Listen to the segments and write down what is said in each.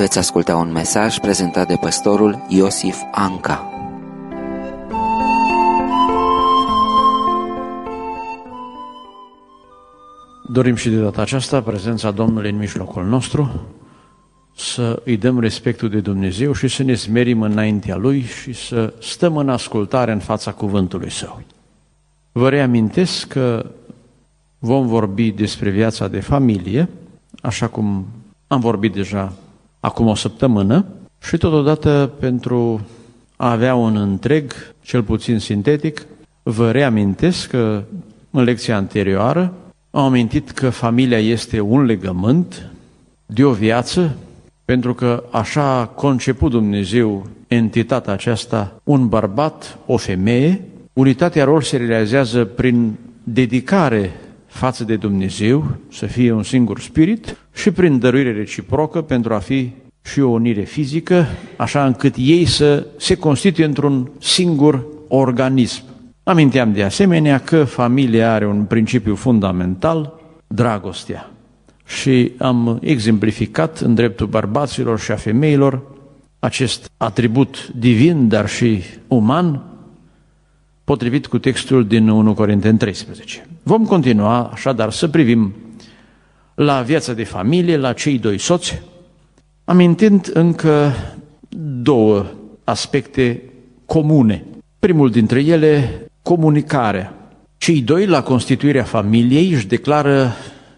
Veți asculta un mesaj prezentat de pastorul Iosif Anca. Dorim și de data aceasta prezența Domnului în mijlocul nostru, să îi dăm respectul de Dumnezeu și să ne smerim înaintea Lui și să stăm în ascultare în fața cuvântului Său. Vă reamintesc că vom vorbi despre viața de familie, așa cum am vorbit deja acum o săptămână, și totodată pentru a avea un întreg, cel puțin sintetic, vă reamintesc că în lecția anterioară am amintit că familia este un legământ de o viață, pentru că așa a conceput Dumnezeu entitatea aceasta, un bărbat, o femeie. Unitatea lor se realizează prin dedicare față de Dumnezeu, să fie un singur spirit, și prin dăruire reciprocă pentru a fi și o unire fizică, așa încât ei să se constituie într-un singur organism. Aminteam de asemenea că familia are un principiu fundamental, dragostea. Și am exemplificat în dreptul bărbaților și a femeilor acest atribut divin, dar și uman, potrivit cu textul din 1 Corinteni 13. Vom continua așadar să privim la viața de familie, la cei doi soți, amintind încă două aspecte comune. Primul dintre ele, comunicarea. Cei doi, la constituirea familiei, își declară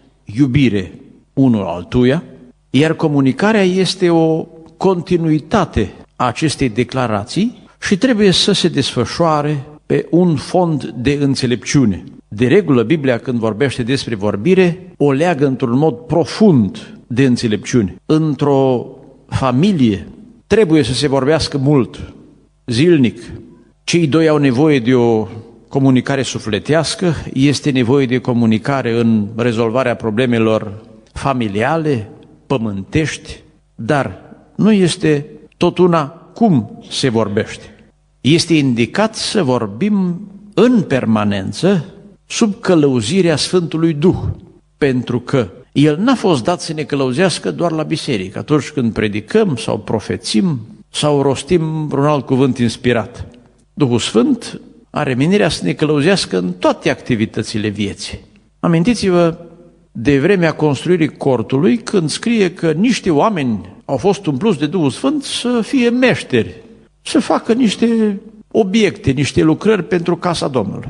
iubire unul altuia, iar comunicarea este o continuitate a acestei declarații și trebuie să se desfășoare pe un fond de înțelepciune. De regulă, Biblia, când vorbește despre vorbire, o leagă într-un mod profund de înțelepciune. Într-o familie trebuie să se vorbească mult, zilnic. Cei doi au nevoie de o comunicare sufletească, este nevoie de comunicare în rezolvarea problemelor familiale, pământești, dar nu este tot una cum se vorbește. Este indicat să vorbim în permanență sub călăuzirea Sfântului Duh, pentru că El n-a fost dat să ne călăuzească doar la biserică, atunci când predicăm sau profețim sau rostim un alt cuvânt inspirat. Duhul Sfânt are menirea să ne călăuzească în toate activitățile vieții. Amintiți-vă de vremea construirii cortului, când scrie că niște oameni au fost umpluți de Duhul Sfânt să fie meșteri, să facă niște obiecte, niște lucrări pentru casa Domnului.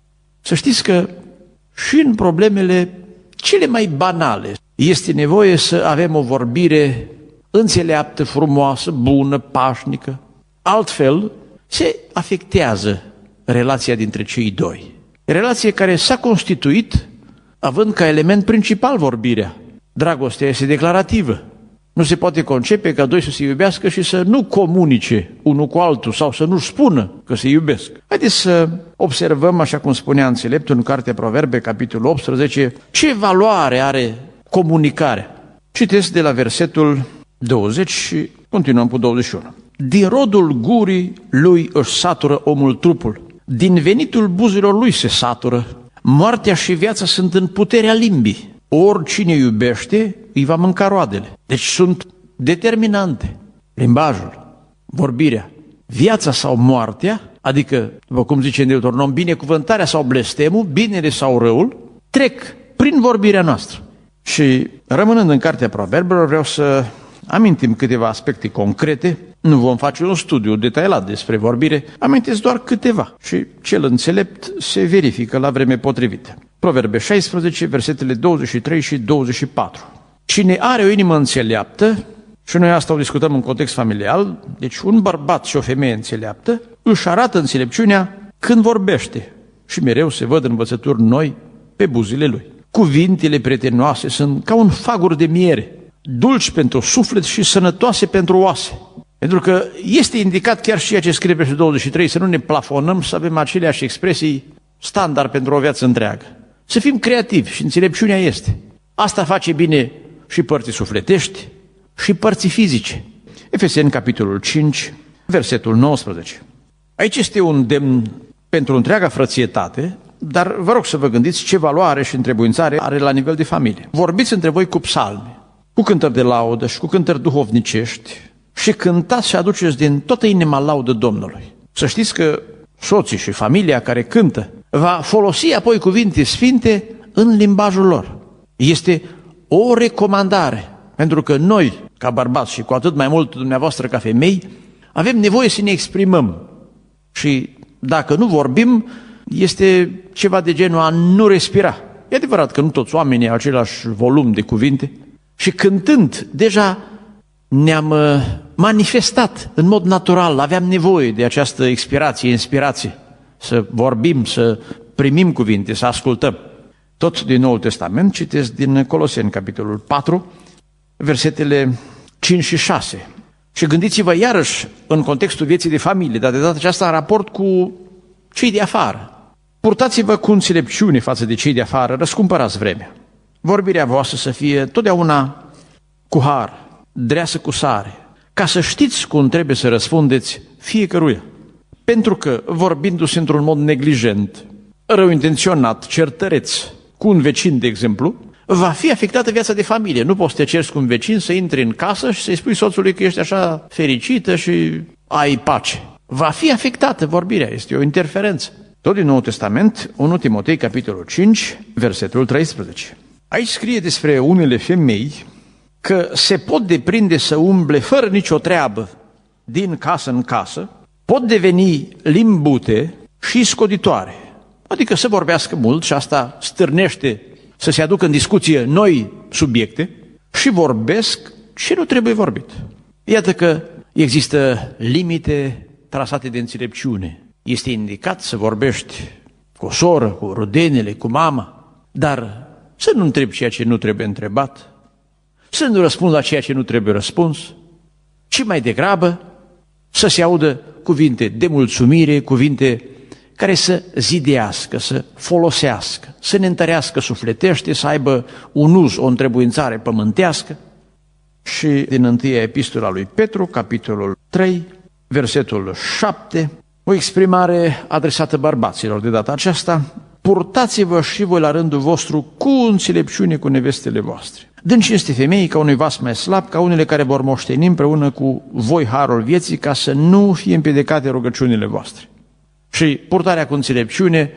Să știți că și în problemele cele mai banale este nevoie să avem o vorbire înțeleaptă, frumoasă, bună, pașnică. Altfel se afectează relația dintre cei doi. Relație care s-a constituit având ca element principal vorbirea. Dragostea este declarativă. Nu se poate concepe ca doi să se iubească și să nu comunice unul cu altul sau să nu spună că se iubesc. Haideți să observăm, așa cum spunea înțeleptul în Cartea Proverbe, capitolul 18, ce valoare are comunicarea. Citesc de la versetul 20 și continuăm cu 21. Din rodul gurii lui își satură omul trupul, din venitul buzilor lui se satură. Moartea și viața sunt în puterea limbii. Oricine iubește, îi va mânca roadele. Deci sunt determinante. Limbajul, vorbirea, viața sau moartea, adică, după cum zice în Deuteronom, binecuvântarea sau blestemul, binele sau răul, trec prin vorbirea noastră. Și rămânând în Cartea Proverbelor, vreau să amintim câteva aspecte concrete. Nu vom face un studiu detaliat despre vorbire, amintesc doar câteva și cel înțelept se verifică la vreme potrivită. Proverbe 16, versetele 23 și 24. Cine are o inimă înțeleaptă, și noi asta o discutăm în context familial, deci un bărbat și o femeie înțeleaptă își arată înțelepciunea când vorbește și mereu se văd învățături noi pe buzile lui. Cuvintele prietenoase sunt ca un fagur de miere, dulci pentru suflet și sănătoase pentru oase. Pentru că este indicat chiar și ceea ce scrie pe 23, să nu ne plafonăm, să avem aceleași expresii standard pentru o viață întreagă. Să fim creativi și înțelepciunea este. Asta face bine și părții sufletești și părții fizice. Efeseni, capitolul 5, versetul 19. Aici este un demn pentru întreaga frățietate, dar vă rog să vă gândiți ce valoare și întrebuințare are la nivel de familie. Vorbiți între voi cu psalmi, cu cântări de laudă și cu cântări duhovnicești și cântați și aduceți din toată inima laudă Domnului. Să știți că soții și familia care cântă va folosi apoi cuvinte sfinte în limbajul lor. Este o recomandare, pentru că noi, ca bărbați și cu atât mai mult dumneavoastră ca femei, avem nevoie să ne exprimăm. Și dacă nu vorbim, este ceva de genul a nu respira. E adevărat că nu toți oamenii au același volum de cuvinte și cântând, deja ne-am manifestat în mod natural, aveam nevoie de această expirație, inspirație, să vorbim, să primim cuvinte, să ascultăm. Tot din Noul Testament citesc din Coloseni, capitolul 4, versetele 5 și 6. Și gândiți-vă iarăși în contextul vieții de familie, dar de data aceasta în raport cu cei de afară. Purtați-vă cu înțelepciune față de cei de afară, răscumpărați vremea. Vorbirea voastră să fie totdeauna cu har, dreasă cu sare, ca să știți cum trebuie să răspundeți fiecăruia. Pentru că, vorbindu-se într-un mod neglijent, rău intenționat, certăreț, cu un vecin, de exemplu, va fi afectată viața de familie. Nu poți să te ceri cu un vecin, să intri în casă și să-i spui soțului că ești așa fericită și ai pace. Va fi afectată vorbirea, este o interferență. Tot din Noul Testament, 1 Timotei, capitolul 5, versetul 13. Aici scrie despre unele femei că se pot deprinde să umble fără nicio treabă din casă în casă, pot deveni limbute și scoditoare. Adică să vorbească mult și asta stârnește să se aducă în discuție noi subiecte și vorbesc ce nu trebuie vorbit. Iată că există limite trasate de înțelepciune. Este indicat să vorbești cu o soră, cu rudenele, cu mama, dar să nu întrebi ceea ce nu trebuie întrebat, să nu răspunzi la ceea ce nu trebuie răspuns, ci mai degrabă să se audă cuvinte de mulțumire, cuvinte care să zidească, să folosească, să ne întărească sufletește, să aibă un uz, o întrebuințare pământească. Și din întâia epistola lui Petru, capitolul 3, versetul 7, o exprimare adresată bărbaților de data aceasta: purtați-vă și voi la rândul vostru cu înțelepciune cu nevestele voastre, dând cinste femeii ca unui vas mai slab, ca unele care vor moșteni împreună cu voi harul vieții, ca să nu fie împiedicate rugăciunile voastre. Și purtarea cu înțelepciune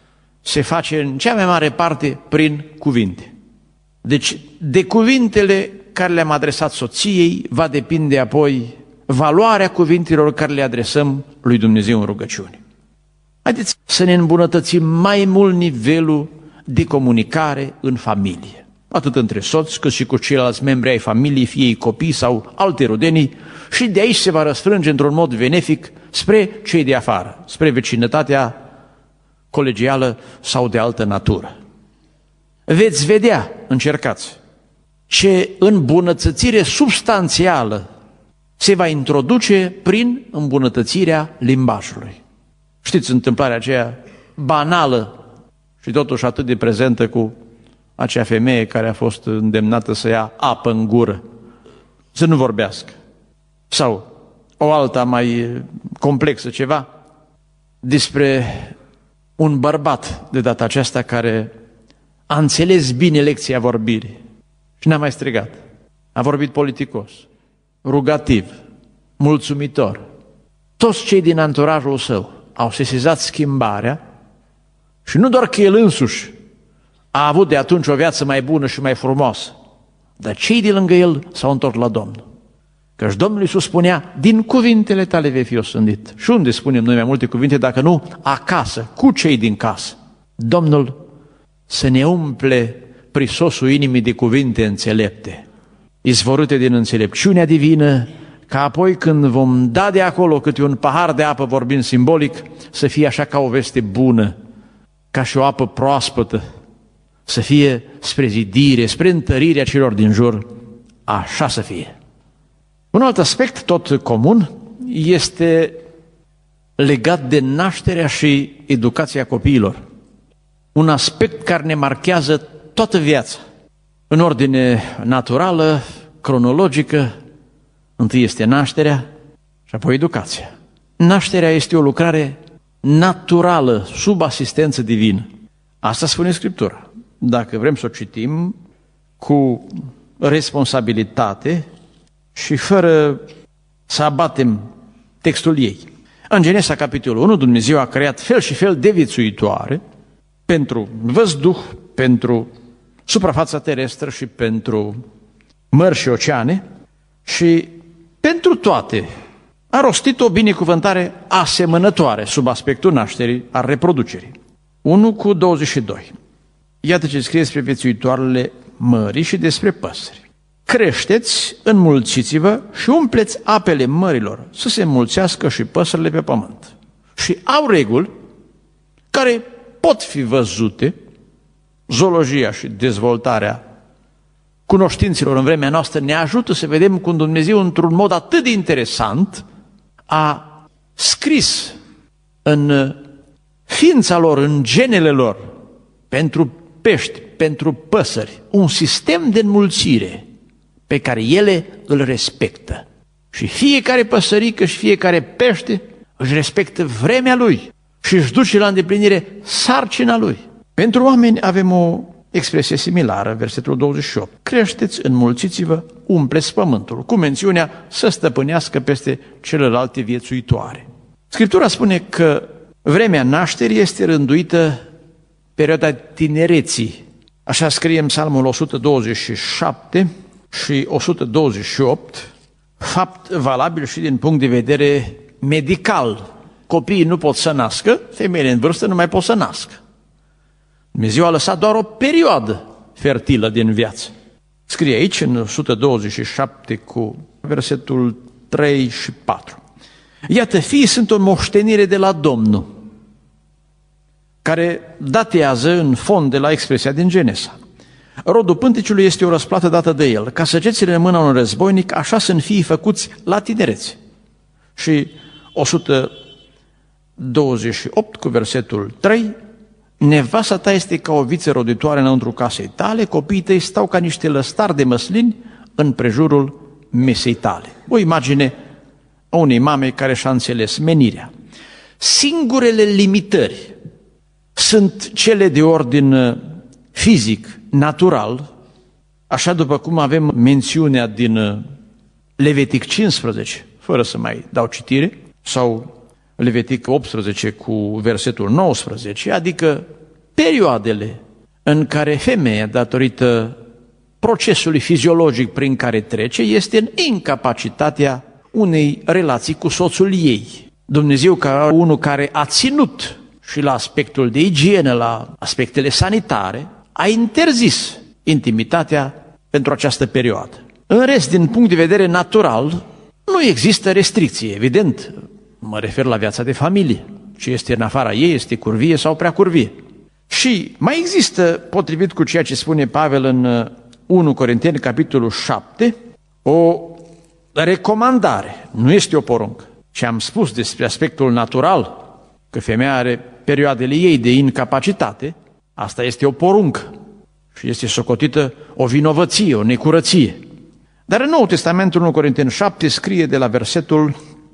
se face în cea mai mare parte prin cuvinte. Deci de cuvintele care le-am adresat soției va depinde apoi valoarea cuvintelor care le adresăm lui Dumnezeu în rugăciune. Haideți să ne îmbunătățim mai mult nivelul de comunicare în familie, atât între soți cât și cu ceilalți membri ai familiei, fie ei copii sau alte rudenii, și de aici se va răsfrânge într-un mod benefic spre cei de afară, spre vecinătatea colegială sau de altă natură. Veți vedea, încercați, ce îmbunătățire substanțială se va introduce prin îmbunătățirea limbajului. Știți întâmplarea aceea banală și totuși atât de prezentă cu acea femeie care a fost îndemnată să ia apă în gură, să nu vorbească. Sau o alta mai complexă ceva despre un bărbat de data aceasta care a înțeles bine lecția vorbirii și n-a mai strigat. A vorbit politicos, rugativ, mulțumitor. Toți cei din anturajul său au sesizat schimbarea și nu doar că el însuși a avut de atunci o viață mai bună și mai frumoasă, dar cei de lângă el s-au întors la Domnul. Căci Domnul Iisus spunea: din cuvintele tale vei fi osândit. Și unde spunem noi mai multe cuvinte dacă nu acasă, cu cei din casă? Domnul să ne umple prisosul inimii de cuvinte înțelepte, izvorâte din înțelepciunea divină, ca apoi când vom da de acolo câte un pahar de apă, vorbind simbolic, să fie așa ca o veste bună, ca și o apă proaspătă, să fie spre zidire, spre întărirea celor din jur, așa să fie. Un alt aspect tot comun este legat de nașterea și educația copiilor. Un aspect care ne marchează toată viața. În ordine naturală, cronologică, întâi este nașterea și apoi educația. Nașterea este o lucrare naturală, sub asistență divină. Asta spune Scriptura. Dacă vrem să o citim cu responsabilitate și fără să abatem textul ei. În Genesa, capitolul 1, Dumnezeu a creat fel și fel de viețuitoare pentru văzduh, pentru suprafața terestră și pentru mări și oceane și pentru toate a rostit o binecuvântare asemănătoare sub aspectul nașterii, a reproducerii. 1:22. Iată ce scrie despre viețuitoarele mării și despre păsări. Creșteți, înmulțiți-vă și umpleți apele mărilor, să se înmulțească și păsările pe pământ. Și au reguli care pot fi văzute, zoologia și dezvoltarea cunoștințelor în vremea noastră ne ajută să vedem cum Dumnezeu, într-un mod atât de interesant, a scris în ființa lor, în genele lor, pentru pești, pentru păsări, un sistem de înmulțire pe care ele îl respectă. Și fiecare păsărică și fiecare pește își respectă vremea lui și își duce la îndeplinire sarcina lui. Pentru oameni avem o expresie similară, versetul 28. Creșteți, înmulțiți-vă, umpleți pământul, cu mențiunea să stăpânească peste celelalte viețuitoare. Scriptura spune că vremea nașterii este rânduită perioada tinereții. Așa scrie în Psalmul 127 și 128, fapt valabil și din punct de vedere medical. Copiii nu pot să nască, femeile în vârstă nu mai pot să nască. Dumnezeu a lăsat doar o perioadă fertilă din viață. Scrie aici în 127 cu versetul 3 și 4. Iată, fiii sunt o moștenire de la Domnul, care datează în fond de la expresia din Genesa. Rodul pânteciului este o răsplată dată de el, ca săgețile în mâna unui războinic, așa sunt fiii făcuți la tinerețe. Și 128 cu versetul 3, nevasta ta este ca o viță roditoare înăuntru casei tale, copiii tăi stau ca niște lăstari de măslini în prejurul mesei tale. O imagine a unei mame care și-a înțeles menirea. Singurele limitări sunt cele de ordin fizic, natural, așa după cum avem mențiunea din Levitic 15, fără să mai dau citire, sau Levitic 18 cu versetul 19, adică perioadele în care femeia, datorită procesului fiziologic prin care trece, este în incapacitatea unei relații cu soțul ei. Dumnezeu, ca unul care a ținut și la aspectul de igienă, la aspectele sanitare, a interzis intimitatea pentru această perioadă. În rest, din punct de vedere natural, nu există restricție, evident. Mă refer la viața de familie. Ce este în afara ei este curvie sau prea curvie. Și mai există, potrivit cu ceea ce spune Pavel în 1 Corinteni, capitolul 7, o recomandare. Nu este o poruncă. Ce am spus despre aspectul natural, că femeia are perioadele ei de incapacitate, asta este o poruncă și este socotită o vinovăție, o necurăție. Dar în Noul Testament, 1 Corinteni 7, scrie de la versetul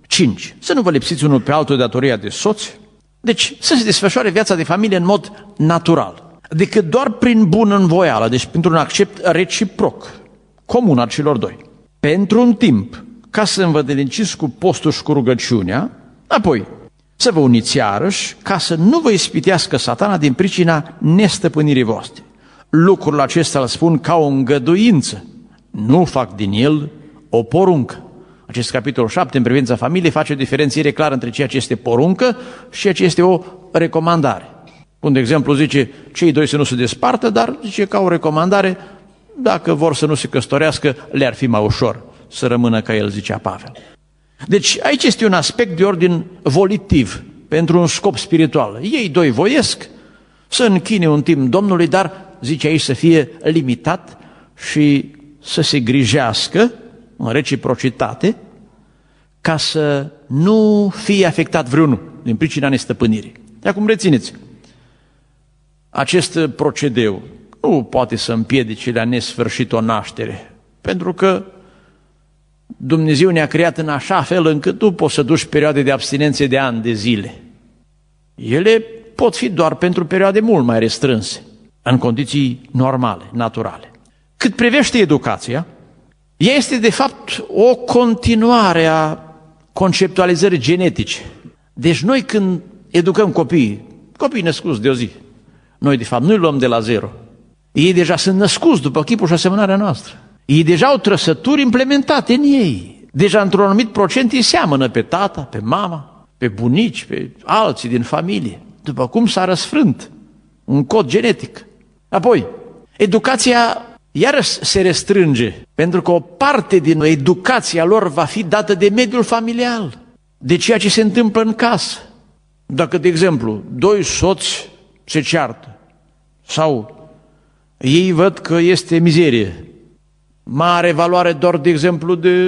5. Să nu vă lipsiți unul pe altul de datoria de soți, deci să se desfășoare viața de familie în mod natural, decât doar prin bunăvoială, deci printr-un accept reciproc, comun al celor doi. Pentru un timp, ca să învădeliciți cu postul și cu rugăciunea, apoi să vă uniți iarăși, ca să nu vă ispitească Satana din pricina nestăpânirii voastre. Lucrul acesta îl spun ca o îngăduință, nu fac din el o poruncă. Acest capitol 7 în privința familiei face o diferențiere clară între ceea ce este poruncă și ceea ce este o recomandare. Un de exemplu zice, cei doi să nu se despartă, dar zice ca o recomandare, dacă vor să nu se căsătorească, le-ar fi mai ușor să rămână ca el, zicea Pavel. Deci aici este un aspect de ordin volitiv, pentru un scop spiritual. Ei doi voiesc să închine un timp Domnului, dar, zice aici, să fie limitat și să se grijească în reciprocitate, ca să nu fie afectat vreunul din pricina nestăpânirii. De acum rețineți, acest procedeu nu poate să împiedice la nesfârșit o naștere, pentru că Dumnezeu ne-a creat în așa fel încât nu poți să duci perioade de abstinențe de ani, de zile. Ele pot fi doar pentru perioade mult mai restrânse, în condiții normale, naturale. Cât privește educația, ea este de fapt o continuare a conceptualizării genetice. Deci noi când educăm copiii născuți de o zi, noi de fapt nu-i luăm de la zero. Ei deja sunt născuți după chipul și asemănarea noastră. Ei deja au trăsături implementate în ei. Deja într-un anumit procent ei seamănă pe tata, pe mama, pe bunici, pe alții din familie. După cum s-a răsfrânt un cod genetic. Apoi, educația iarăși se restrânge, pentru că o parte din educația lor va fi dată de mediul familial, de ceea ce se întâmplă în casă. Dacă, de exemplu, doi soți se ceartă sau ei văd că este mizerie, mare valoare doar, de exemplu, de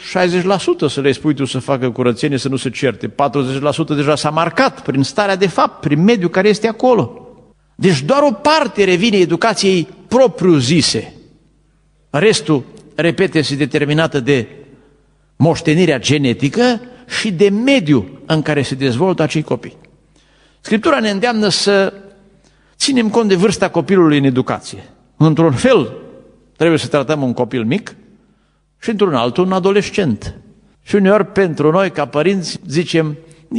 60% să le spui tu să facă curățenie, să nu se certe. 40% deja s-a marcat prin starea de fapt, prin mediul care este acolo. Deci doar o parte revine educației propriu-zise. Restul, repet, este determinată de moștenirea genetică și de mediul în care se dezvoltă acei copii. Scriptura ne îndeamnă să ținem cont de vârsta copilului în educație. Într-un fel, trebuie să tratăm un copil mic și într-un altul un adolescent. Și uneori pentru noi, ca părinți, zicem,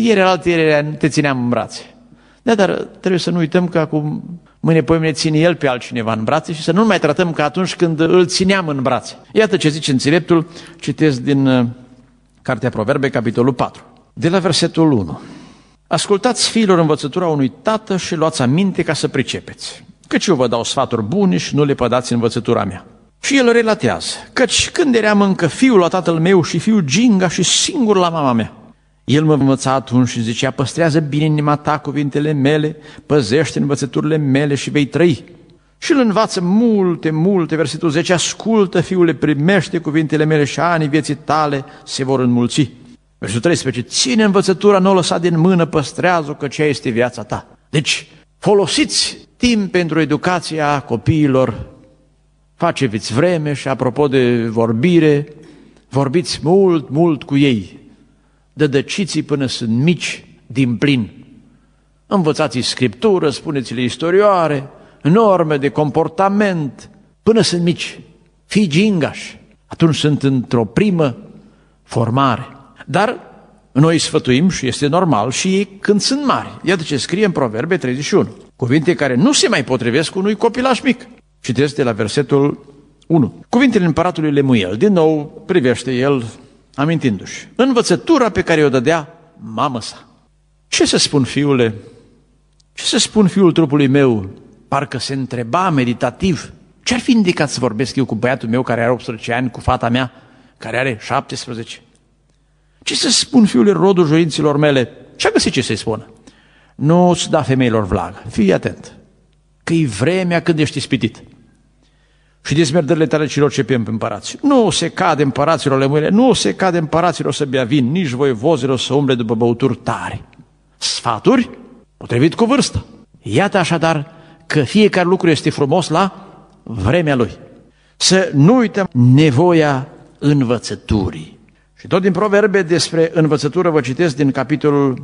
ieri te țineam în brațe. Da, dar trebuie să nu uităm că acum, mâine, poimine, ține el pe altcineva în brațe și să nu mai tratăm ca atunci când îl țineam în brațe. Iată ce zice înțeleptul, citesc din Cartea Proverbe, capitolul 4, de la versetul 1. Ascultați, fiilor, învățătura unui tată și luați aminte ca să pricepeți. Căci eu vă dau sfaturi bune și nu le pădați învățătura mea. Și el relatează, căci când eram încă fiul la tatăl meu și fiul ginga și singur la mama mea, el mă învăța atunci și zicea, păstrează bine în inima ta cuvintele mele, păzește învățăturile mele și vei trăi. Și îl învață multe, versetul 10, ascultă, fiule, primește cuvintele mele și anii vieții tale se vor înmulți. Versetul 13, ține învățătura, nu o lăsa din mână, păstrează-o, că cea este viața ta. Deci, folosiți timp pentru educația copiilor, faceți vreme și apropo de vorbire, vorbiți mult cu ei. Dădăciți-i până sunt mici din plin. Învățați-i scriptură, spuneți-le istorioare, norme de comportament, până sunt mici. Fii gingași, atunci sunt într-o primă formare. Dar noi sfătuim și este normal și ei când sunt mari. Iată ce scrie în Proverbe 31. Cuvinte care nu se mai potrivesc unui copilaș mic. Citesc de la versetul 1. Cuvintele împăratului Lemuel, din nou privește el amintindu-și învățătura pe care o dădea mama sa. Ce să spun, fiule? Ce să spun, fiul trupului meu? Parcă se întreba meditativ. Ce-ar fi indicat să vorbesc eu cu băiatul meu care are 18 ani, cu fata mea care are 17? Ce să spun, fiule, rodul joinților mele? Ce-a găsit ce să-i spună? Nu-ți da femeilor vlagă. Fii atent, că-i vremea când ești ispitit. Și dezmerdările tale celor ce pe împărați. Nu se cade împăraților, Lemuele, nu se cade împăraților să bea vin, nici voievozilor să umble după băuturi tare. Sfaturi potrivit cu vârstă. Iată așadar că fiecare lucru este frumos la vremea lui. Să nu uităm nevoia învățăturii. Și tot din Proverbe despre învățătură vă citesc din capitolul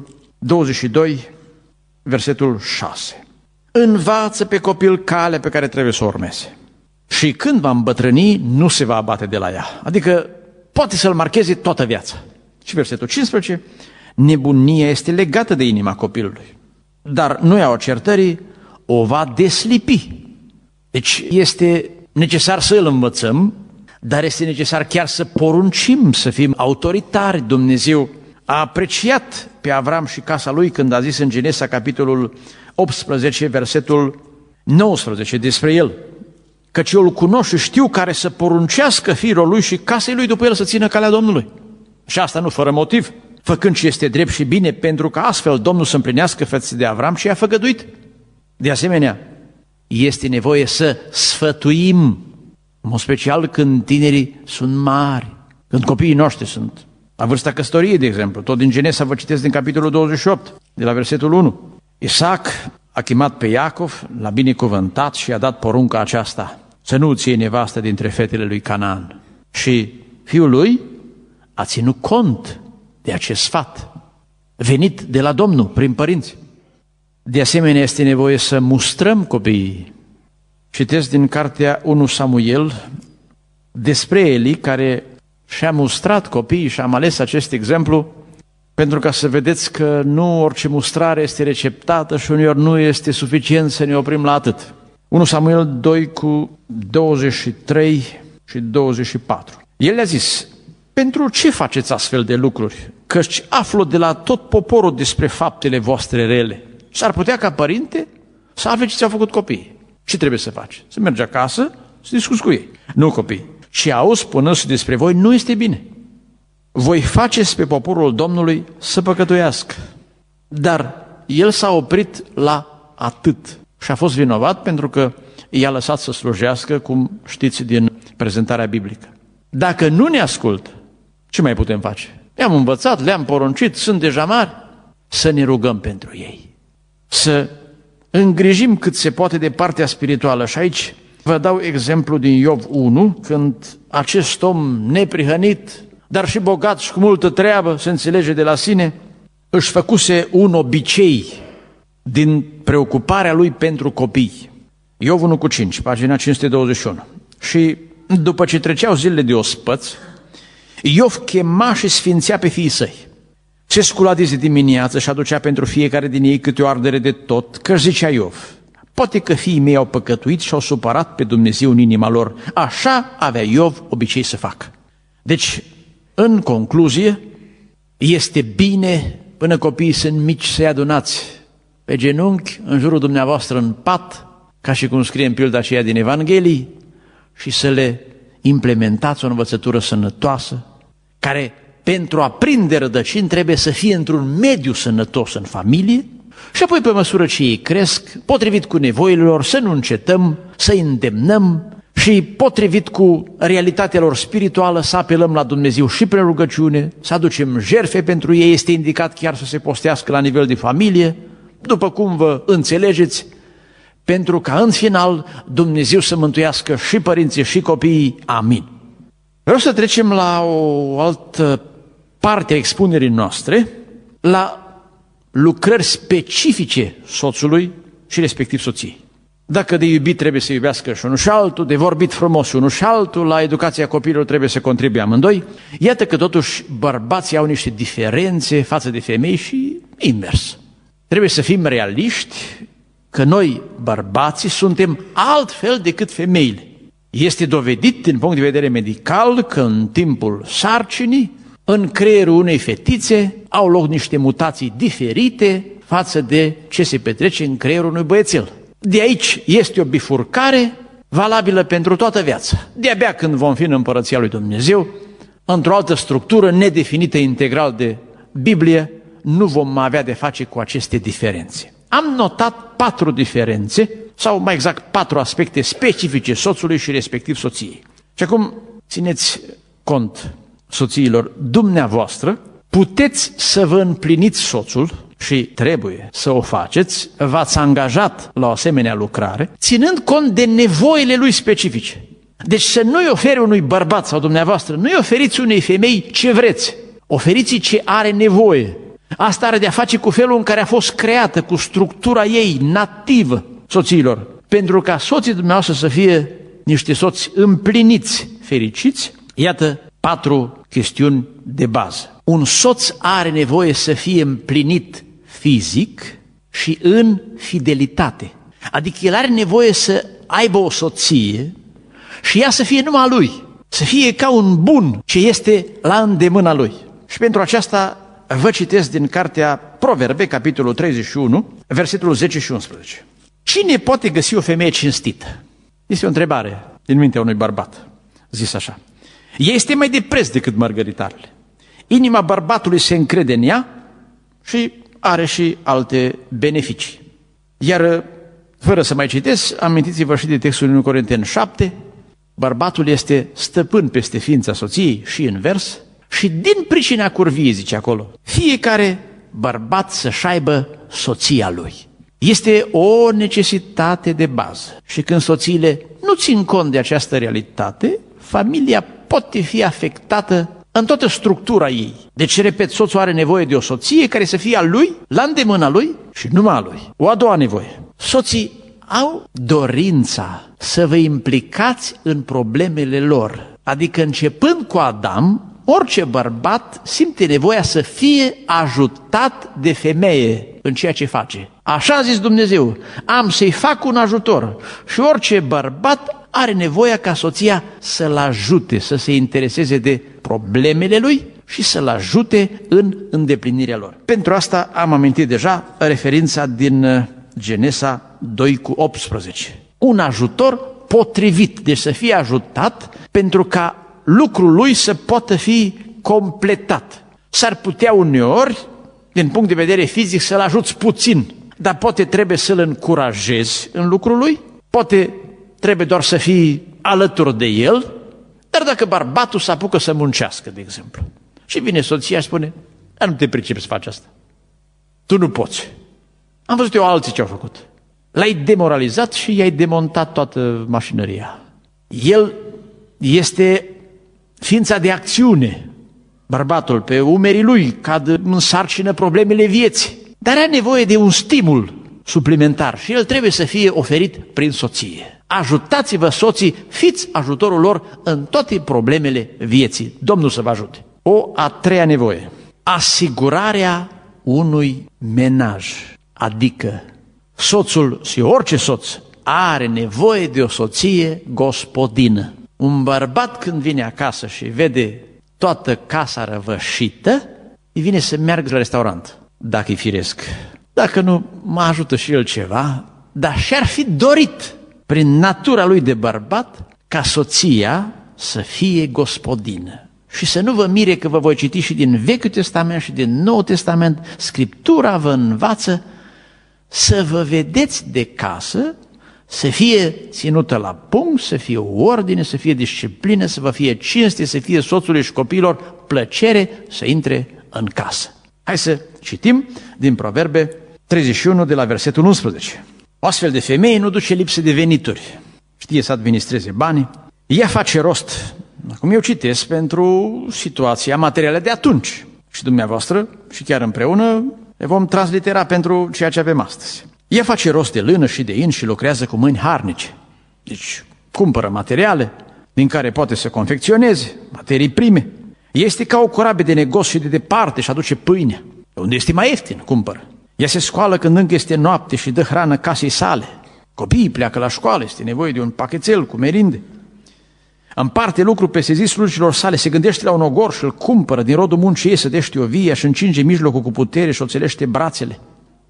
22, versetul 6. Învață pe copil calea pe care trebuie să o urmeze. Și când va îmbătrâni, nu se va abate de la ea. Adică poate să-l marcheze toată viața. Și versetul 15, nebunia este legată de inima copilului, dar nu ia o certării, o va deslipi. Deci este necesar să îl învățăm, dar este necesar chiar să poruncim, să fim autoritari. Dumnezeu a apreciat pe Avram și casa lui când a zis în Genesa, capitolul 18, versetul 19 despre el, căci eu îl cunosc și știu care să poruncească fiilor lui și casei lui după el să țină calea Domnului. Și asta nu fără motiv, făcând ce este drept și bine, pentru că astfel Domnul să împlinească față de Avram și i-a făgăduit. De asemenea, este nevoie să sfătuim, în mod special când tinerii sunt mari, când copiii noștri sunt la vârsta căsătoriei, de exemplu. Tot din Genesa vă citesc din capitolul 28, de la versetul 1. Isaac a chemat pe Iacov, l-a binecuvântat și i-a dat porunca aceasta, să nu îți iei nevastă dintre fetele lui Canaan. Și fiul lui a ținut cont de acest sfat, venit de la Domnul prin părinți. De asemenea, este nevoie să mustrăm copiii Citesc din cartea 1 Samuel despre Eli, care și-a mustrat copiii și am ales acest exemplu pentru ca să vedeți că nu orice mustrare este receptată și uneori nu este suficient să ne oprim la atât. 1 Samuel 2 cu 23 și 24. El le-a zis: pentru ce faceți astfel de lucruri? Căci aflu de la tot poporul despre faptele voastre rele. S-ar putea ca părinte să afle ce ți-au făcut copiii. Ce trebuie să faci? Să mergi acasă, să discuți cu ei. Nu copii. Ce auzi spunându-se despre voi nu este bine. Voi faceți pe poporul Domnului să păcătuiască. Dar el s-a oprit la atât și a fost vinovat pentru că i-a lăsat să slujească, cum știți din prezentarea biblică. Dacă nu ne ascultă, ce mai putem face? Le-am învățat, le-am poruncit, sunt deja mari. Să ne rugăm pentru ei. Să îngrijim cât se poate de partea spirituală. Și aici vă dau exemplu din Iov 1, când acest om neprihănit, dar și bogat și cu multă treabă, se înțelege de la sine, își făcuse un obicei din preocuparea lui pentru copii. Iov 1 cu 5, pagina 521. Și după ce treceau zilele de ospăț, Iov chema și sfințea pe fiii săi. Se scula de zi dimineață și aducea pentru fiecare din ei câte o ardere de tot, că zicea Iov: poate că fiii mei au păcătuit și au supărat pe Dumnezeu în inima lor. Așa avea Iov obicei să facă. Deci, în concluzie, este bine, până copiii sunt mici, să-i adunați pe genunchi în jurul dumneavoastră în pat, ca și cum scrie în pilda aceea din Evanghelii, și să le implementați o învățătură sănătoasă, care pentru a prinde rădăcini trebuie să fie într-un mediu sănătos în familie, și apoi pe măsură ce ei cresc, potrivit cu nevoile lor, să nu încetăm, să îi îndemnăm și potrivit cu realitatea lor spirituală să apelăm la Dumnezeu și prin rugăciune, să aducem jertfe pentru ei. Este indicat chiar să se postească la nivel de familie, după cum vă înțelegeți, pentru ca în final Dumnezeu să mântuiască și părinții și copiii. Amin. Vreau să trecem la o altă parte a expunerii noastre, la lucrări specifice soțului și respectiv soției. Dacă de iubit trebuie să iubească și unul și altul, de vorbit frumos și unul și altul, la educația copiilor trebuie să contribuie amândoi. Iată că totuși bărbații au niște diferențe față de femei și invers. Trebuie să fim realiști că noi, bărbații, suntem altfel decât femeile. Este dovedit din punct de vedere medical că în timpul sarcinii, în creierul unei fetițe au loc niște mutații diferite față de ce se petrece în creierul unui băiețel. De aici este o bifurcare valabilă pentru toată viața. De-abia când vom fi în Împărăția lui Dumnezeu, într-o altă structură nedefinită integral de Biblie, nu vom avea de face cu aceste diferențe. Am notat 4 diferențe, sau mai exact 4 aspecte specifice soțului și respectiv soției. Și acum țineți cont, soțiilor, dumneavoastră puteți să vă împliniți soțul și trebuie să o faceți, v-ați angajat la o asemenea lucrare, ținând cont de nevoile lui specifice. Deci să nu-i oferi unui bărbat sau dumneavoastră, nu-i oferiți unei femei ce vreți, oferiți-i ce are nevoie. Asta are de-a face cu felul în care a fost creată, cu structura ei nativă, soțiilor. Pentru ca soții dumneavoastră să fie niște soți împliniți, fericiți, iată 4 chestiuni de bază. Un soț are nevoie să fie împlinit fizic și în fidelitate. Adică el are nevoie să aibă o soție și ea să fie numai a lui, să fie ca un bun ce este la îndemâna lui. Și pentru aceasta vă citesc din cartea Proverbe, capitolul 31, versetul 10 și 11. Cine poate găsi o femeie cinstită? Este o întrebare din mintea unui bărbat, zis așa. Ea este mai de preț decât mărgăritarele. Inima bărbatului se încrede în ea și are și alte beneficii. Iar, fără să mai citesc, amintiți-vă și de textul 1 Corinteni 7, bărbatul este stăpân peste ființa soției și invers, și din pricina curviei, zice acolo, fiecare bărbat să-și aibă soția lui. Este o necesitate de bază. Și când soțiile nu țin cont de această realitate, familia poate fi afectată în toată structura ei. Deci, repet, soțul are nevoie de o soție care să fie a lui, la îndemâna lui și numai a lui. O a doua nevoie. Soții au dorința să vă implicați în problemele lor. Adică începând cu Adam, orice bărbat simte nevoia să fie ajutat de femeie în ceea ce face. Așa a zis Dumnezeu, am să-i fac un ajutor. Și orice bărbat are nevoia ca soția să-l ajute, să se intereseze de problemele lui și să-l ajute în îndeplinirea lor. Pentru asta am amintit deja referința din Genesa 2:18. Un ajutor potrivit, deci să fie ajutat pentru ca lucrul lui să poată fi completat. S-ar putea uneori, din punct de vedere fizic, să-l ajuți puțin, dar poate trebuie să-l încurajezi în lucrul lui, poate trebuie doar să fii alături de el, dar dacă bărbatul se apucă să muncească, de exemplu, și vine soția și spune, dar nu te pricepi să faci asta, tu nu poți. Am văzut eu alții ce au făcut. L-ai demoralizat și i-ai demontat toată mașinăria. El este ființa de acțiune. Bărbatul, pe umerii lui cad în sarcină problemele vieții. Dar are nevoie de un stimul suplimentar și el trebuie să fie oferit prin soție. Ajutați-vă soții, fiți ajutorul lor în toate problemele vieții. Domnul să vă ajute. O a treia nevoie, asigurarea unui menaj. Adică soțul și orice soț are nevoie de o soție gospodină. Un bărbat când vine acasă și vede toată casa răvășită, îi vine să meargă la restaurant, dacă-i firesc. Dacă nu, mă ajută și el ceva, dar și-ar fi dorit, prin natura lui de bărbat, ca soția să fie gospodină. Și să nu vă mire că vă voi citi și din Vechiul Testament și din Noul Testament, Scriptura vă învață să vă vedeți de casă, să fie ținută la punct, să fie ordine, să fie disciplină, să vă fie cinste, să fie soțului și copiilor plăcere să intre în casă. Hai să citim din Proverbe 31 de la versetul 11. O astfel de femeie nu duce lipsă de venituri, știe să administreze banii, ea face rost, acum eu citesc pentru situația materială de atunci și dumneavoastră și chiar împreună le vom translitera pentru ceea ce avem astăzi. Ea face rost de lână și de in și lucrează cu mâini harnice. Deci cumpără materiale din care poate să confecționeze, materii prime. Este ca o corabie de negoț și de departe și aduce pâine. Unde este mai ieftin, cumpără. Ea se scoală când încă este noapte și dă hrană casei sale. Copiii pleacă la școală, este nevoie de un pachetel cu merinde. Împarte lucru peste zi slujilor sale, se gândește la un ogor și îl cumpără din rodul muncii ei, sădește o vie și încinge mijlocul cu putere și oțelește brațele.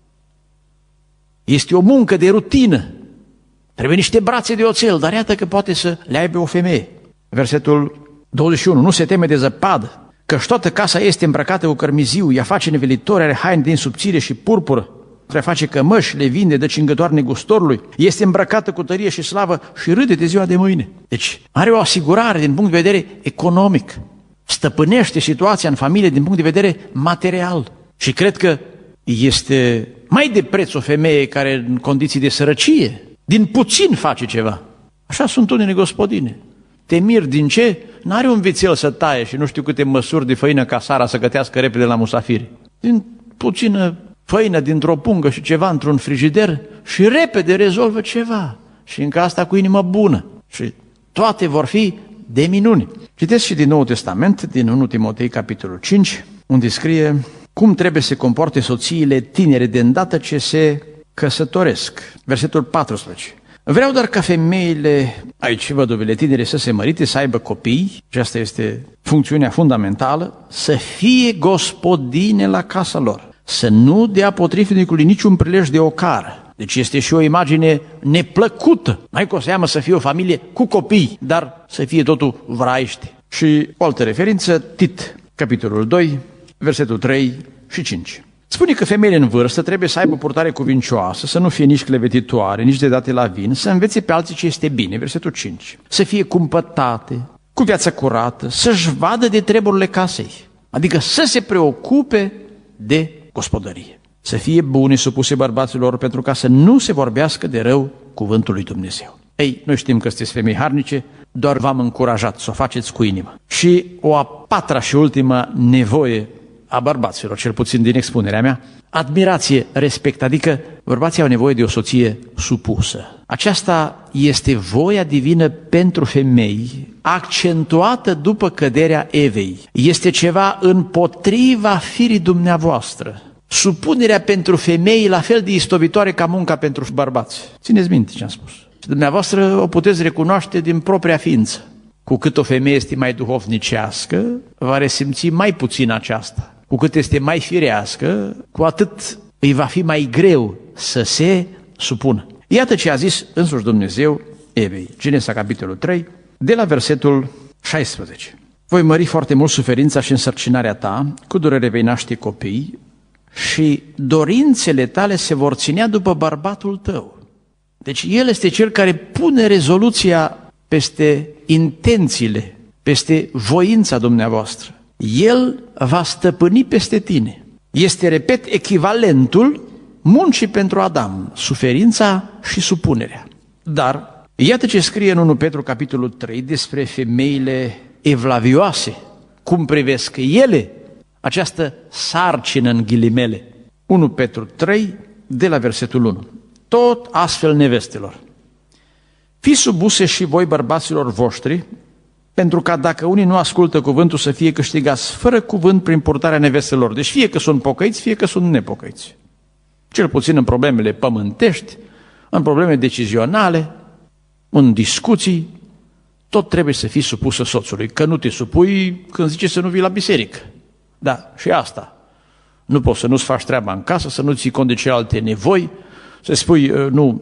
Este o muncă de rutină. Trebuie niște brațe de oțel, dar iată că poate să le aibă o femeie. Versetul 21. Nu se teme de zăpadă, căci toată casa este îmbrăcată cu cărmiziu, ea face nevelitori, are haine din subțire și purpură, face cămăși, le vinde, dă cingătoare negustorului, este îmbrăcată cu tărie și slavă și râde de ziua de mâine. Deci are o asigurare din punct de vedere economic, stăpânește situația în familie din punct de vedere material. Și cred că este mai de preț o femeie care în condiții de sărăcie, din puțin face ceva. Așa sunt unele gospodine. Te miri din ce? N-are un vițel să taie și nu știu câte măsuri de făină ca Sara să gătească repede la musafiri. Din puțină făină dintr-o pungă și ceva într-un frigider și repede rezolvă ceva. Și încă asta cu inimă bună. Și toate vor fi de minuni. Citesc și din Noul Testament, din 1 Timotei, capitolul 5, unde scrie cum trebuie să se comporte soțiile tinere de îndată ce se căsătoresc. Versetul 14. Vreau doar ca femeile, aici văduvele tinere, să se mărite, să aibă copii, și asta este funcțiunea fundamentală, să fie gospodine la casa lor, să nu dea potrivnicului niciun prilej de ocară. Deci este și o imagine neplăcută. N-ai cum să seamă să fie o familie cu copii, dar să fie totul vraiște. Și o altă referință, Tit, capitolul 2, versetul 3 și 5. Spune că femeile în vârstă trebuie să aibă o purtare cuvincioasă, să nu fie nici clevetitoare, nici de date la vin, să învețe pe alții ce este bine, versetul 5. Să fie cumpătate, cu viața curată, să-și vadă de treburile casei, adică să se preocupe de gospodărie. Să fie bune, supuse bărbaților, pentru ca să nu se vorbească de rău cuvântul lui Dumnezeu. Ei, noi știm că sunteți femei harnice, doar v-am încurajat să o faceți cu inimă. Și o a patra și ultima nevoie a bărbaților, cel puțin din expunerea mea, admirație, respect, adică bărbații au nevoie de o soție supusă. Aceasta este voia divină pentru femei, accentuată după căderea Evei. Este ceva împotriva firii dumneavoastră. Supunerea pentru femei la fel de istovitoare ca munca pentru bărbați. Țineți minte ce am spus. Și dumneavoastră o puteți recunoaște din propria ființă. Cu cât o femeie este mai duhovnicească, va resimți mai puțin aceasta. Cu cât este mai firească, cu atât îi va fi mai greu să se supună. Iată ce a zis însuși Dumnezeu Evei. Genesa, capitolul 3, de la versetul 16. Voi mări foarte mult suferința și însărcinarea ta, cu durere vei naște copii și dorințele tale se vor ținea după bărbatul tău. Deci el este cel care pune rezoluția peste intențiile, peste voința dumneavoastră. El va stăpâni peste tine. Este, repet, echivalentul muncii pentru Adam, suferința și supunerea. Dar iată ce scrie în 1 Petru capitolul 3 despre femeile evlavioase, cum privesc ele această sarcină în ghilimele. 1 Petru 3, de la versetul 1. Tot astfel, nevestelor, fiți subuse și voi bărbaților voștri, pentru ca dacă unii nu ascultă cuvântul să fie câștigați fără cuvânt prin purtarea nevestelor. Deci fie că sunt pocăiți, fie că sunt nepocăiți. Cel puțin în problemele pământești, în probleme decizionale, în discuții, tot trebuie să fii supusă soțului. Că nu te supui când zice să nu vii la biserică. Da, și asta. Nu poți să nu-ți faci treaba în casă, să nu ții cont de celelalte nevoi, să spui, nu,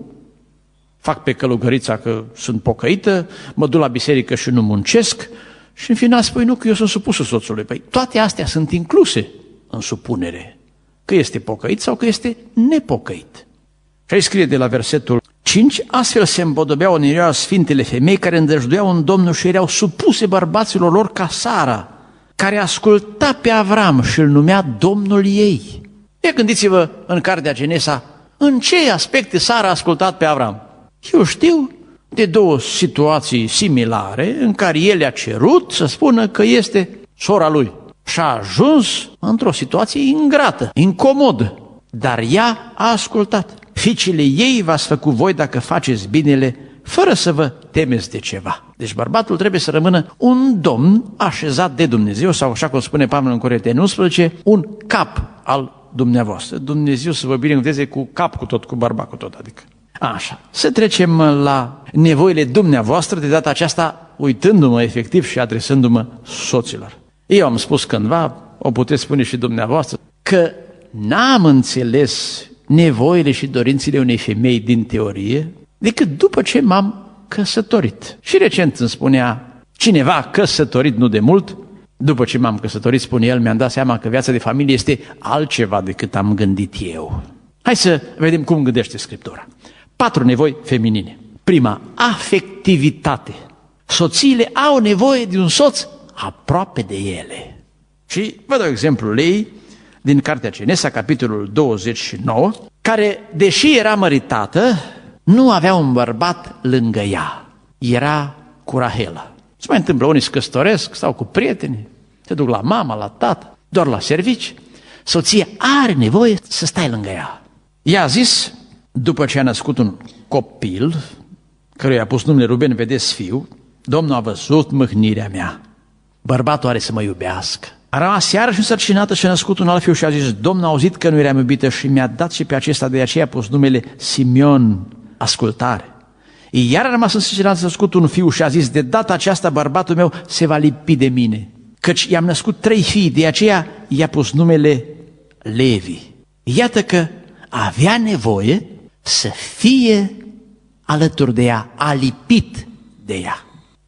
fac pe călugărița că sunt pocăită, mă duc la biserică și nu muncesc și în final spui, nu, că eu sunt supusă soțului. Păi toate astea sunt incluse în supunere, că este pocăit sau că este nepocăit. Și aici scrie de la versetul 5, astfel se împodobeau în inima sfintele femei care îndrăjduiau în Domnul și erau supuse bărbaților lor ca Sara, care asculta pe Avram și îl numea Domnul ei. Ia gândiți-vă în cartea Genesa, în ce aspecte Sara a ascultat pe Avram? Eu știu de două situații similare în care el a cerut să spună că este sora lui. Și a ajuns într-o situație ingrată, incomodă, dar ea a ascultat. Fiicele ei v-ați făcut voi dacă faceți binele, fără să vă temeți de ceva. Deci bărbatul trebuie să rămână un domn așezat de Dumnezeu, sau așa cum spune Pavel în Corinteni 11, un cap al dumneavoastră. Dumnezeu să vă binecuvânteze cu cap cu tot, cu bărbat cu tot, adică. Așa, să trecem la nevoile dumneavoastră, de data aceasta uitându-mă efectiv și adresându-mă soților. Eu am spus cândva, o puteți spune și dumneavoastră, că n-am înțeles nevoile și dorințele unei femei din teorie decât după ce m-am căsătorit. Și recent îmi spunea cineva căsătorit nu de mult, după ce m-am căsătorit, spune el, mi-am dat seama că viața de familie este altceva decât am gândit eu. Hai să vedem cum gândește Scriptura. 4 nevoi feminine. Prima, afectivitate. Soțiile au nevoie de un soț aproape de ele. Și vă dau exemplul ei din cartea Genesa, capitolul 29, care, deși era măritată, nu avea un bărbat lângă ea. Era cu Rahela. Se mai întâmplă, unii se căsătoresc, stau cu prieteni, se duc la mama, la tată, doar la servici. Soția are nevoie să stai lângă ea. Ea a zis, după ce a născut un copil, căruia a pus numele Ruben, vedeți fiu, Domnul a văzut mâhnirea mea. Bărbatul are să mă iubească. A rămas iarăși însărcinată și a născut un alt fiu și a zis, Domnul a auzit că nu eram iubită și mi-a dat și pe acesta, de aceea a pus numele Simeon, ascultare. Iar a rămas însărcinată, a născut un fiu și a zis, de data aceasta bărbatul meu se va lipi de mine, căci i-am născut 3 fii, de aceea i-a pus numele Levi. Iată că avea nevoie să fie alături de ea, a lipit de ea.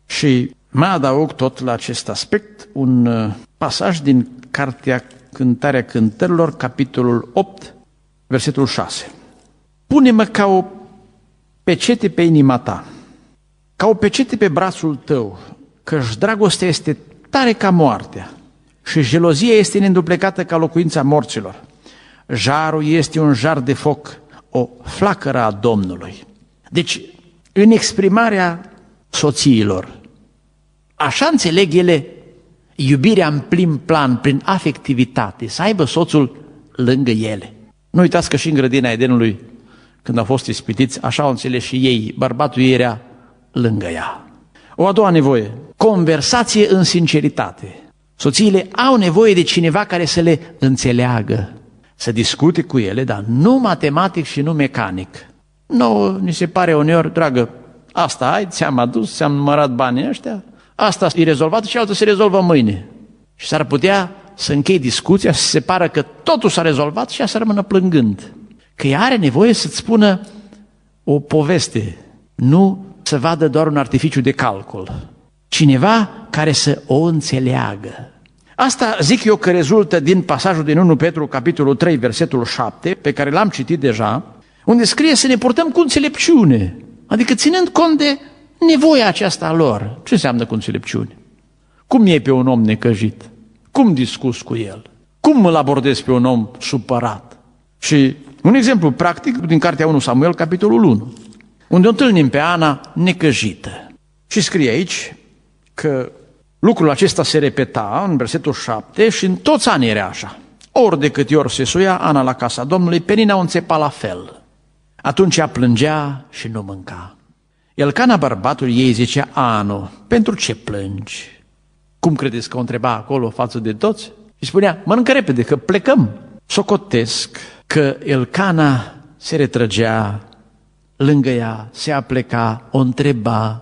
Și mai adaug tot la acest aspect un pasaj din cartea Cântarea Cântărilor, capitolul 8, versetul 6. Pune-mă ca o pecete pe inima ta, ca o pecete pe brațul tău, căci dragostea este tare ca moartea și gelozia este neînduplecată ca locuința morților. Jarul este un jar de foc, o flacără a Domnului. Deci, în exprimarea soțiilor, așa înțeleg ele iubirea în plin plan, prin afectivitate, să aibă soțul lângă ele. Nu uitați că și în grădina Edenului, când au fost ispitiți, așa au înțeles și ei, bărbatul ei era lângă ea. O a doua nevoie, conversație în sinceritate. Soțiile au nevoie de cineva care să le înțeleagă, să discute cu ele, dar nu matematic și nu mecanic. Nouă ni se pare uneori, dragă, asta ai, ți-am adus, ți-am numărat banii ăștia, asta e rezolvat și altul se rezolvă mâine. Și s-ar putea să închei discuția, să se pară că totul s-a rezolvat și ea să rămână plângând. Că ea are nevoie să-ți spună o poveste, nu să vadă doar un artificiu de calcul. Cineva care să o înțeleagă. Asta zic eu că rezultă din pasajul din 1 Petru, capitolul 3, versetul 7, pe care l-am citit deja, unde scrie să ne purtăm cu înțelepciune, adică ținând cont de nevoia aceasta a lor. Ce înseamnă cu înțelepciune? Cum iei pe un om necăjit? Cum discuți cu el? Cum îl abordezi pe un om supărat? Și un exemplu practic din cartea 1 Samuel, capitolul 1, unde o întâlnim pe Ana necăjită. Și scrie aici că lucrul acesta se repeta în versetul 7 și în toți anii era așa. Ori de câte ori se suia Ana la casa Domnului, Penina o înțepa la fel. Atunci ea plângea și nu mânca. Elcana, bărbatul ei, zicea: Anu, pentru ce plângi? Cum credeți că o întreba acolo față de toți? Și spunea: mănâncă repede, că plecăm. Socotesc că Elcana se retrăgea lângă ea, se apleca, o întreba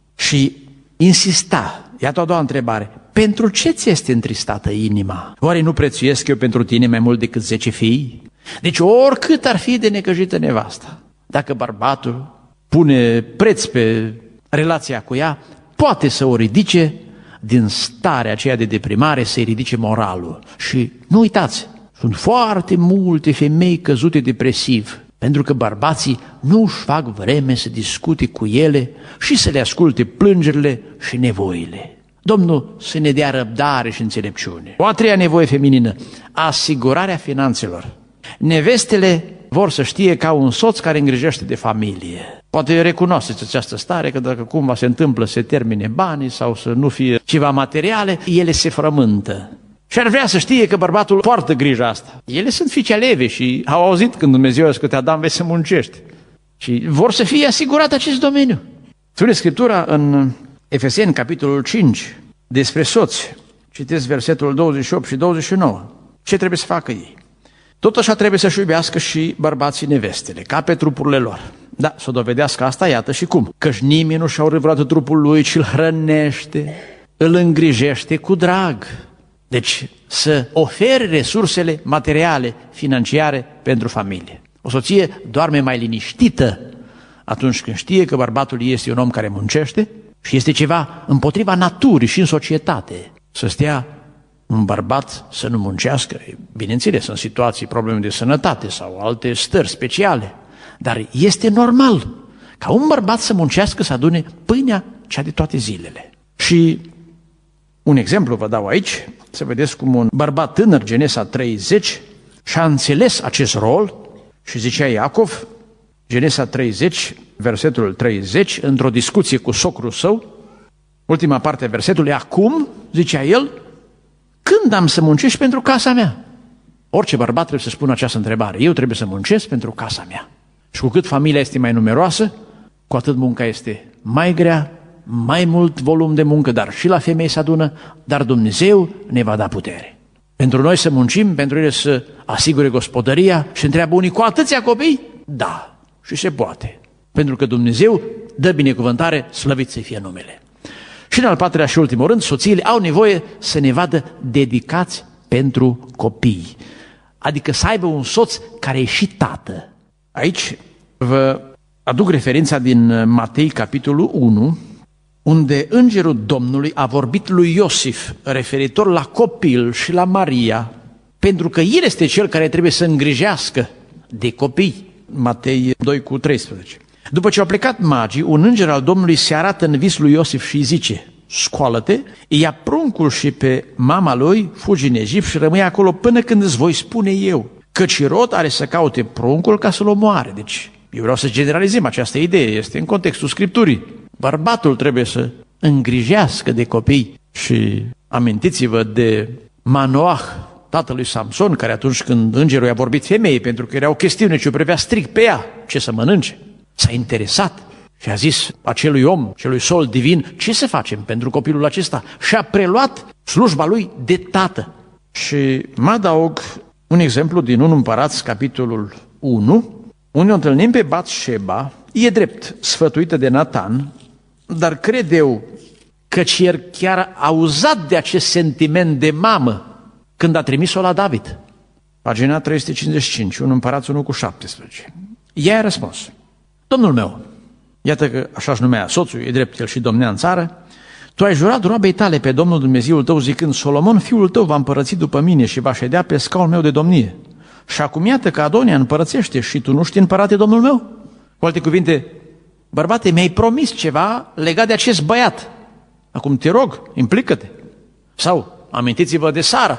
și insista. Iată a doua întrebare: pentru ce ți este întristată inima? Oare nu prețuiesc eu pentru tine mai mult decât 10 fii? Deci oricât ar fi de necăjită nevasta, dacă bărbatul pune preț pe relația cu ea, poate să o ridice din starea aceea de deprimare, să-i ridice moralul. Și nu uitați, sunt foarte multe femei căzute depresiv, pentru că bărbații nu își fac vreme să discute cu ele și să le asculte plângerile și nevoile. Domnul să ne dea răbdare și înțelepciune. O a treia nevoie feminină, asigurarea finanțelor. Nevestele vor să știe că au un soț care îngrijește de familie. Poate recunoașteți această stare, că dacă cumva se întâmplă să termine banii sau să nu fie ceva materiale, ele se frământă. Și ar vrea să știe că bărbatul poartă grija asta. Ele sunt fiice aleve și au auzit când Dumnezeu a zis că te-a dat, vei să muncești. Și vor să fie asigurat acest domeniu. Spune Scriptura în Efeseni, capitolul 5, despre soți. Citesc versetul 28 și 29. Ce trebuie să facă ei? Tot așa trebuie să-și iubească și bărbații nevestele, ca pe trupurile lor. Da, să dovedească asta, iată și cum. Căci nimeni nu și-a urât vreodată trupul lui, ci îl hrănește, îl îngrijește cu drag. Deci să ofere resursele materiale, financiare pentru familie. O soție doarme mai liniștită atunci când știe că bărbatul ei este un om care muncește și este ceva împotriva naturii și în societate. Să stea un bărbat să nu muncească, bineînțeles, sunt situații, probleme de sănătate sau alte stări speciale, dar este normal ca un bărbat să muncească, să adune pâinea cea de toate zilele. Și un exemplu vă dau aici, să vedeți cum un bărbat tânăr, Genesa 30, și-a înțeles acest rol și zicea Iacov, Genesa 30, versetul 30, într-o discuție cu socrul său, ultima parte a versetului: acum, zicea el, când am să muncesc pentru casa mea? Orice bărbat trebuie să spună această întrebare. Eu trebuie să muncesc pentru casa mea. Și cu cât familia este mai numeroasă, cu atât munca este mai grea, mai mult volum de muncă, dar și la femei se adună, dar Dumnezeu ne va da putere. Pentru noi să muncim, pentru ele să asigure gospodăria. Și întreabă unii: cu atâția copii? Da, și se poate. Pentru că Dumnezeu dă binecuvântare, slăvit să fie numele. Și în al patrulea și ultimul rând, soțiile au nevoie să ne vadă dedicați pentru copii. Adică să aibă un soț care e și tată. Aici vă aduc referința din Matei, capitolul 1, unde îngerul Domnului a vorbit lui Iosif referitor la copil și la Maria, pentru că el este cel care trebuie să îngrijească de copii. Matei 2:13. După ce au plecat magii, un înger al Domnului se arată în vis lui Iosif și îi zice: scoală-te, ia pruncul și pe mama lui, fugi în Egipt și rămâi acolo până când îți voi spune eu. Căci Irod are să caute pruncul ca să-l omoare. Deci eu vreau să generalizăm această idee, este în contextul Scripturii. Bărbatul trebuie să îngrijească de copii și Amintiți-vă de Manoah, tatălui Samson, care atunci când îngerul i-a vorbit femeii, pentru că erau chestiuni ce o privea strict pe ea, ce să mănânce, s-a interesat și a zis acelui om, celui sol divin, ce să facem pentru copilul acesta? Și a preluat slujba lui de tată. Și mă adaug un exemplu din 1 Împărați, capitolul 1, unde o întâlnim pe Batșeba, e drept, sfătuită de Natan, dar cred eu căci el chiar a uzat de acest sentiment de mamă când a trimis-o la David. Pagina 355, 1 Împărați 1:17. Ea a răspuns: Domnul meu, iată că așa-și numea soțul, e drept, el și domnea în țară, tu ai jurat roabei tale pe Domnul Dumnezeul tău zicând, Solomon, fiul tău, va împărăți după mine și va ședea pe scaunul meu de domnie. Și acum iată că Adonia împărățește și tu nu știi, împărate, Domnul meu? Cu alte cuvinte, bărbate, mi-ai promis ceva legat de acest băiat. Acum te rog, implică-te. Sau amintiți-vă de Sara,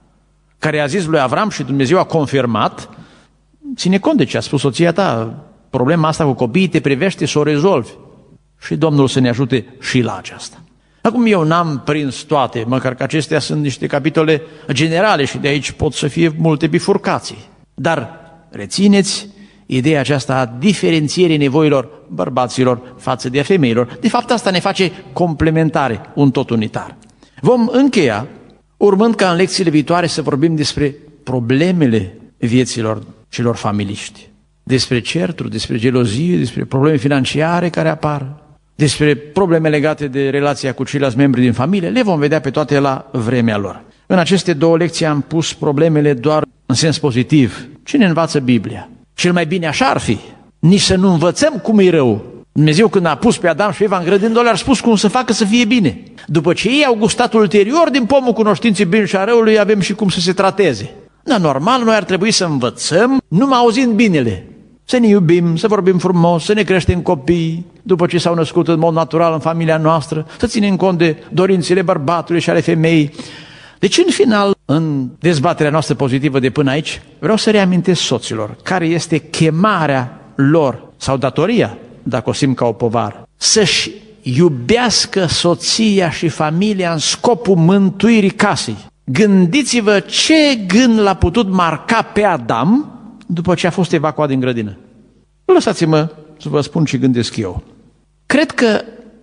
care a zis lui Avram și Dumnezeu a confirmat, ține cont de ce a spus soția ta, problema asta cu copiii te privește să o rezolvi. Și Domnul să ne ajute și la aceasta. Acum eu n-am prins toate, măcar că acestea sunt niște capitole generale și de aici pot să fie multe bifurcații. Dar rețineți ideea aceasta a diferențierii nevoilor bărbaților față de femeilor. De fapt, asta ne face complementare, un tot unitar. Vom încheia, urmând ca în lecțiile viitoare să vorbim despre problemele vieților celor familiști. Despre certuri, despre gelozie, despre probleme financiare care apar, despre probleme legate de relația cu ceilalți membri din familie, le vom vedea pe toate la vremea lor. În aceste două lecții am pus problemele doar în sens pozitiv. Cine învață Biblia? Cel mai bine așa ar fi, nici să nu învățăm cum e rău. Dumnezeu când a pus pe Adam și Eva în grădină, le-a spus cum să facă să fie bine. După ce ei au gustat ulterior din pomul cunoștinței binului și a răului, avem și cum să se trateze. Dar normal, noi ar trebui să învățăm numai auzind binele. Să ne iubim, să vorbim frumos, să ne creștem copii, după ce s-au născut în mod natural în familia noastră, să ținem cont de dorințele bărbatului și ale femeii. Deci, în final, în dezbaterea noastră pozitivă de până aici, vreau să reamintesc soților care este chemarea lor sau datoria, dacă o simt ca o povară, să-și iubească soția și familia în scopul mântuirii casei. Gândiți-vă ce gând l-a putut marca pe Adam după ce a fost evacuat din grădină. Lăsați-mă să vă spun ce gândesc eu. Cred că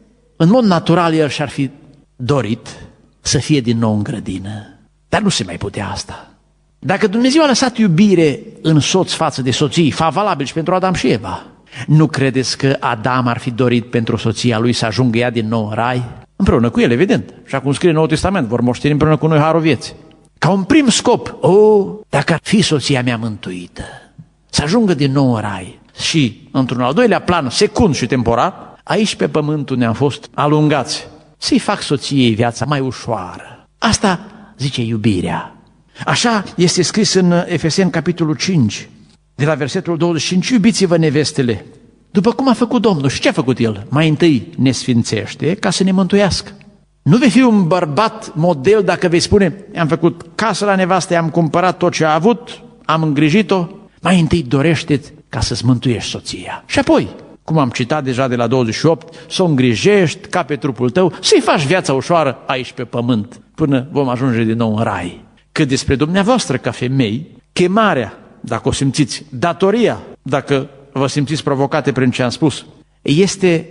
în mod natural el și-ar fi dorit să fie din nou în grădină, dar nu se mai putea asta. Dacă Dumnezeu a lăsat iubire în soț față de soții, favorabil și pentru Adam și Eva, nu credeți că Adam ar fi dorit pentru soția lui să ajungă ea din nou în rai? Împreună cu el, evident. Și acum scrie Noul Testament, vor moșteni împreună cu noi harul vieții. Ca un prim scop, dacă ar fi soția mea mântuită, să ajungă din nou în rai. Și, într-un al doilea plan, secund și temporar, aici pe pământ unde am fost alungați, să-i fac soției viața mai ușoară. Asta zice iubirea. Așa este scris în Efeseni, capitolul 5, de la versetul 25, iubiți-vă nevestele, după cum a făcut Domnul. Și ce a făcut El? Mai întâi ne sfințește ca să ne mântuiască. Nu vei fi un bărbat model dacă vei spune, am făcut casă la nevastă, am cumpărat tot ce a avut, am îngrijit-o. Mai întâi dorește-ți ca să-ți mântuiești soția. Și apoi, cum am citat deja de la 28, să o îngrijești ca pe trupul tău, să-i faci viața ușoară aici pe pământ, până vom ajunge din nou în rai. Cât despre dumneavoastră ca femei, chemarea, dacă o simțiți, datoria, dacă vă simțiți provocate prin ce am spus, este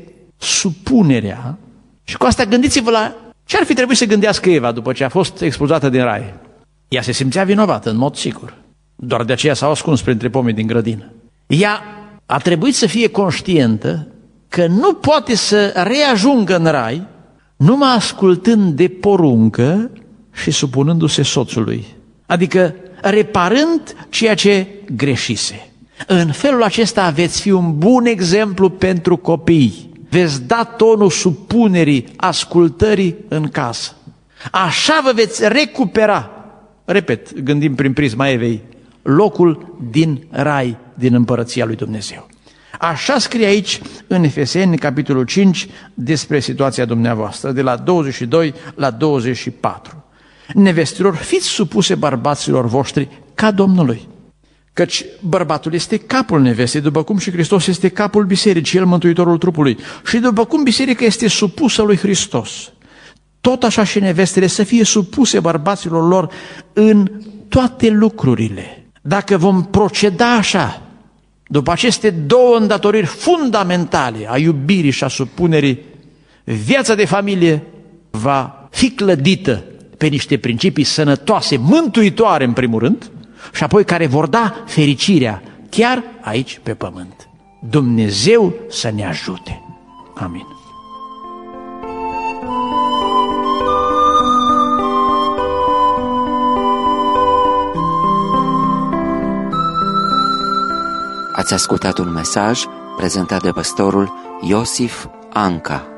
supunerea. Și cu asta gândiți-vă la ce ar fi trebuit să gândească Eva după ce a fost expulzată din rai. Ea se simțea vinovată, în mod sigur. Doar de aceea s-a ascuns printre pomii din grădină. Ea a trebuit să fie conștientă că nu poate să reajungă în rai numai ascultând de poruncă și supunându-se soțului. Adică reparând ceea ce greșise. În felul acesta veți fi un bun exemplu pentru copii. Veți da tonul supunerii, ascultării în casă. Așa vă veți recupera, repet, gândim prin prisma Evei, locul din rai, din împărăția lui Dumnezeu. Așa scrie aici în Efeseni, capitolul 5, despre situația dumneavoastră, de la 22 la 24. Nevestilor, fiți supuse bărbaților voștri ca Domnului. Căci bărbatul este capul nevestei, după cum și Hristos este capul bisericii, el mântuitorul trupului. Și după cum biserica este supusă lui Hristos, tot așa și nevestele să fie supuse bărbaților lor în toate lucrurile. Dacă vom proceda așa, după aceste două îndatoriri fundamentale a iubirii și a supunerii, viața de familie va fi clădită pe niște principii sănătoase, mântuitoare în primul rând, și apoi care vor da fericirea chiar aici pe pământ. Dumnezeu să ne ajute. Amin. Ați ascultat un mesaj prezentat de pastorul Iosif Anca.